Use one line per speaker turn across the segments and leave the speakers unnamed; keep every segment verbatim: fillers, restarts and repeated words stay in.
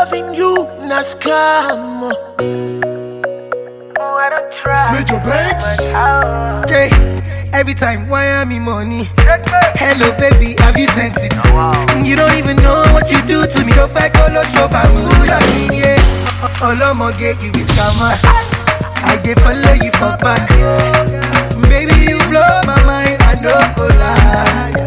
loving you, na scam. Oh, I don't try.
Smith your banks.
Jay, every time, why am I money? Hello, baby, have you sent it?
Oh, wow.
You don't even know what you do to me. Go back, go low, show, bamula, yeah. Olomoge, you be scammer. I dey follow you for back. Baby, you blow my mind, I no go lie.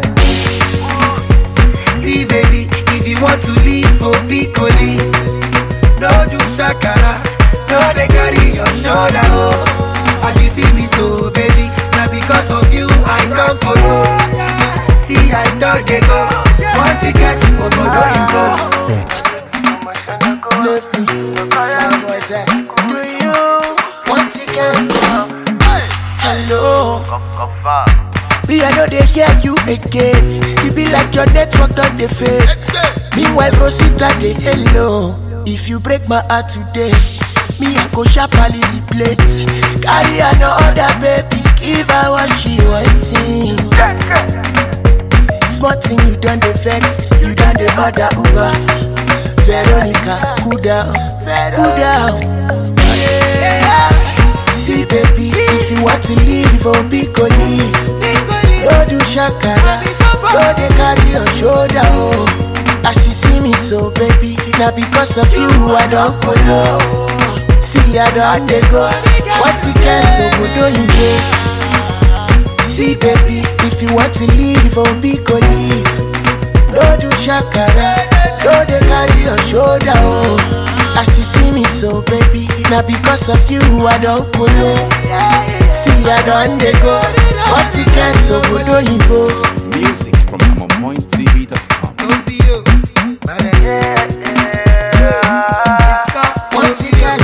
See, baby, if you want to leave for Piccoli, no do shakara, no they carry your shoulder, oh. As you see me so, baby, now because of you, I don't go low. See, I don't they go. One ticket, oh, go, don't go.
Left me, do you want ticket? Hello. Me, I know they hear you again. You be like your network on the fade. Meanwhile, Rosita, they hello. If you break my heart today, me, I go sharply the place. Carry another baby, give her what she wanting. Smart thing, you done the vex, you done the other Uber. Veronica, cool down, cool down. Yeah. See, baby, if you want to leave, oh, be go leave. Go do shakara, go they carry your shoulder, oh. As you see me so, baby, now because of you, I don't go low. See, I don't they go. What you can so go do you go? See, baby, if you want to leave, oh, be go leave. Go do shakara, go they carry your shoulder, oh. As you see me so, baby, now because of you, I don't go low. See, I don't they go. What you can so go do you go?
Music from amon point t v dot com.
Don't be you, but yeah, yeah. It's got what you can.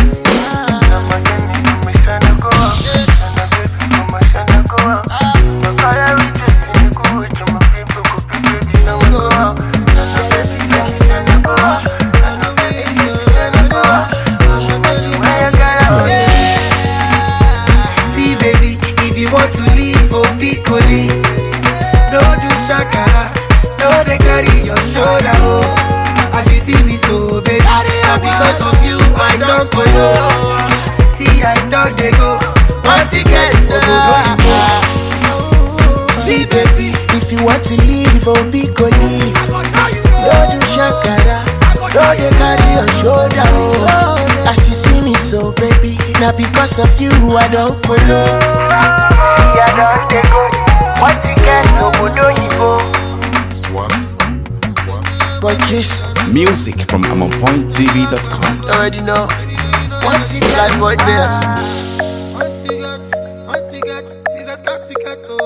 See, baby, if you want to leave for Piccoli, no do shakara, no they carry your shoulder, oh. As you see me so, baby, now because of you, I don't go low. See, I don't they go. One ticket, oh, go, go, go. See, baby, if you want to leave, oh, Piccoli, no do shakara, no they carry your shoulder, oh. As you see me so, baby, now because of you, I don't go low. See, I don't they go. One ticket, oh, go, do you go?
Swaps. Swaps.
Boy, kiss.
Music from amon point t v dot com.
Already know. One ticket, boy, this.
One ticket, one ticket, this is a ticket, oh.